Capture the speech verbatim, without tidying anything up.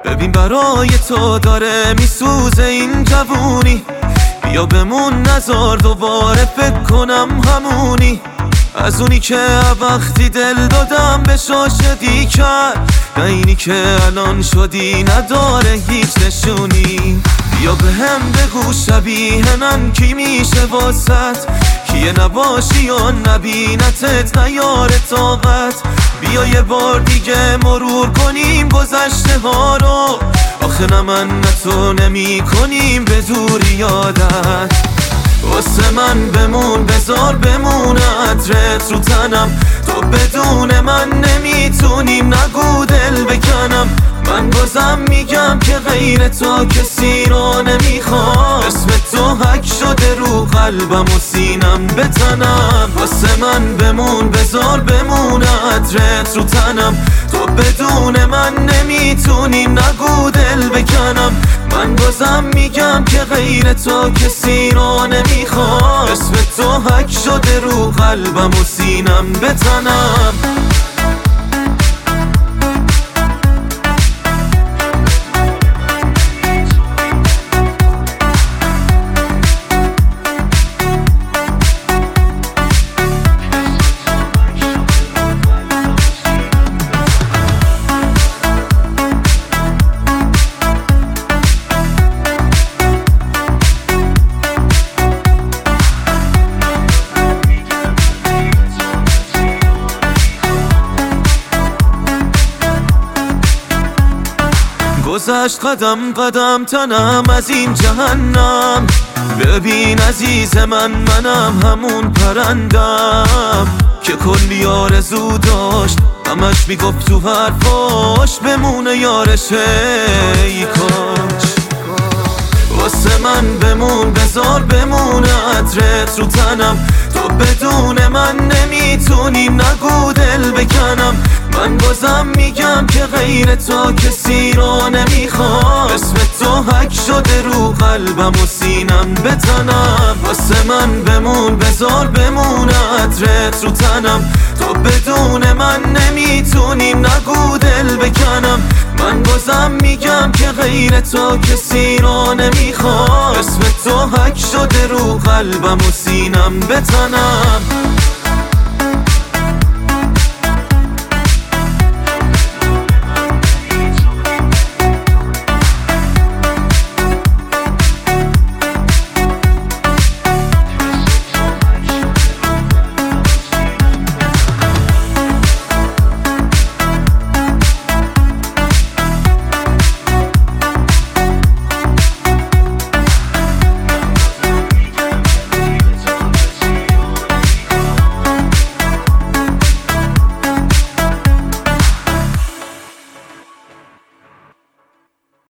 ببین برای تو داره میسوزه این جوونی، بیا بمون نزار دوباره فکر کنم همونی، از اونی که وقتی دل دادم به شاشدی کرد، نه اینی که الان شدی نداره هیچ نشونی. بیا به هم بگو شبیه من کی میشه واسط، کیه نباشی و نبینتت نیاره طاقت. بیا یه بار دیگه مرور کنیم گذشته ها رو، آخه نه من نه تو نمی کنیم به دوری یادت. واسه من بمون بذار بمونه عطرت رو تنم، تو بدون من نمیتونیم نگو دل بکنم. من بازم میگم که غیر تو کسی رو نمیخوام، اسم تو حک شده رو قلبم و سینم بتنم. واسه من بمون بذار بمونه عطرت رو تنم، تو بدون من نمیتونیم نگو دل بکنم. من بازم میگم که غیر تو کسی رو نمیخوام، اسم تو حک شده رو قلبم و سینم بتنم. گذشت قدم قدم تنم از این جهنم، ببین عزیز من منم همون پرندم که کلی آرزو داشت، همش میگفت تو حرفاش بمونه یارشه ای کاش. واسه من بمون بذار بمونه عطرت رو تنم، تو بدون من نمیتونیم نگو دل بکنم. من بازم میگم که غیر تو کسی رو نمیخوام، اسم تو حک شده رو قلبم و سینم بتنم. واسه من بمون بذار بمونه عطرت رو تنم، تو بدون من نمیتونیم نگو دل بکنم. من بازم میگم که غیر تو کسی رو نمیخوام، اسم تو حک شده رو قلبم و سینم بتنم.